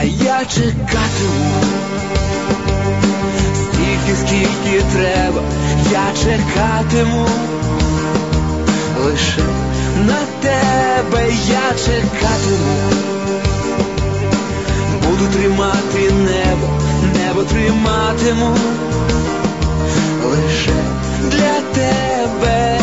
я чекатиму стільки, скільки треба, я чекатиму лише на тебе, я чекатиму. Буду тримати небо, небо триматиму лише для тебе.